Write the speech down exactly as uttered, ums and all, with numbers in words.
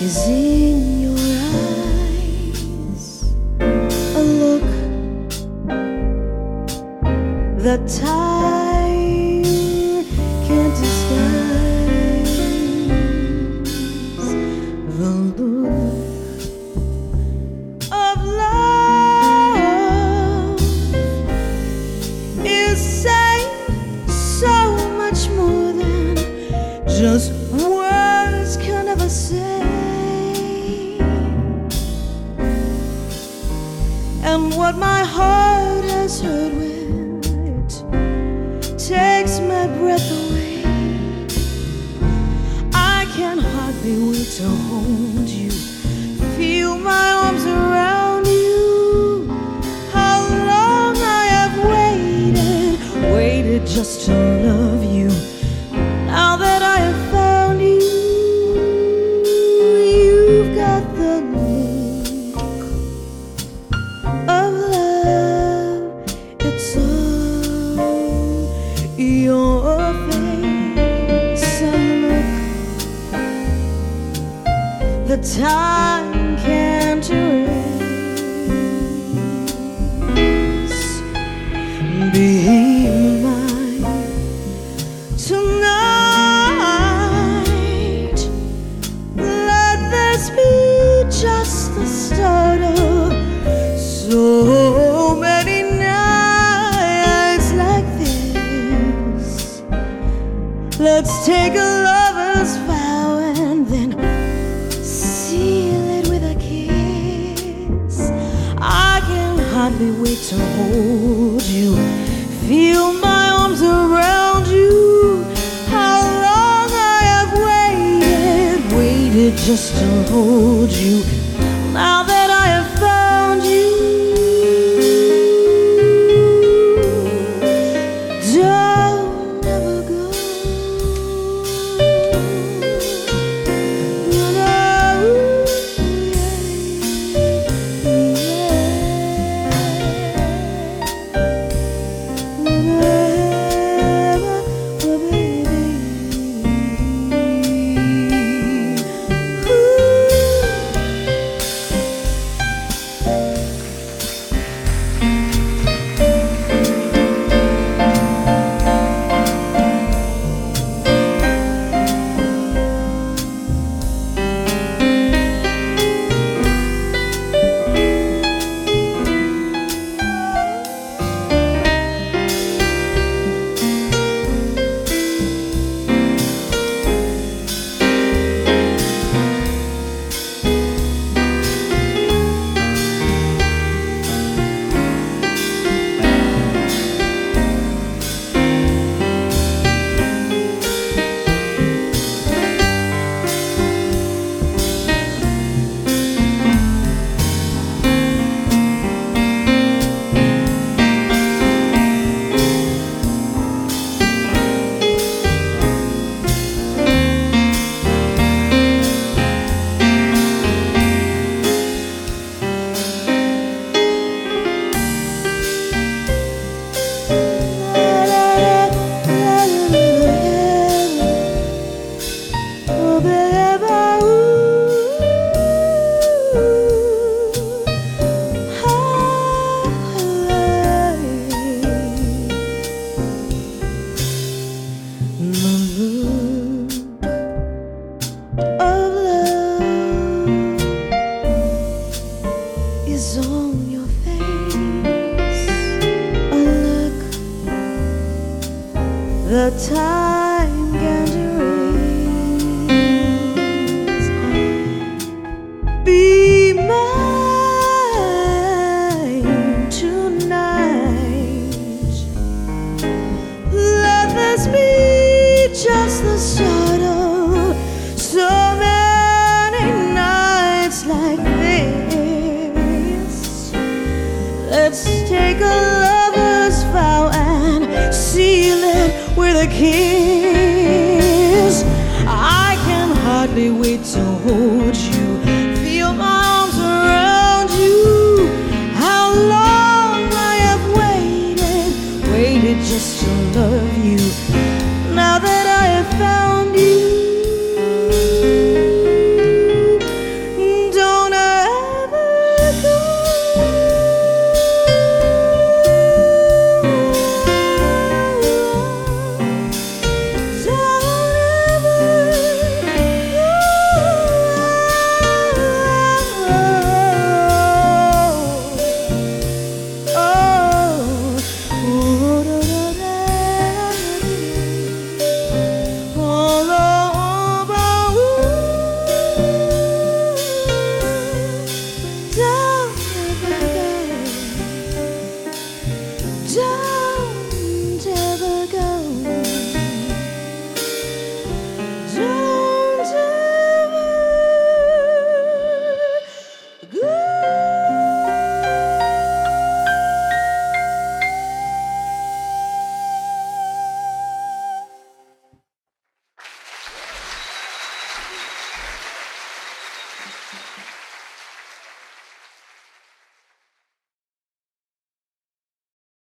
is in your eyes, a look that time can't disguise, the look of love is saying so much more than just words can ever say. And what my heart has heard with it takes my breath away. I can hardly wait to hold you, feel my arms around you. How long I have waited, waited just to love you. Now that I have found you, you've got the look of love. It's on your face, a look the time can't erase. Be mine tonight. Let this be just the start of so many nights like this. Let's take a lover's vow and then seal it with a kiss. I can hardly wait to hold you, feel my arms around you. How long I have waited, waited just to hold you. Now that I have found you, don't ever go. Is on your face, a look the time can't erase. Be mine tonight. Let this be just the start of so many nights like this. Let's take a lover's vow and seal it with a kiss. I can hardly wait to hold you,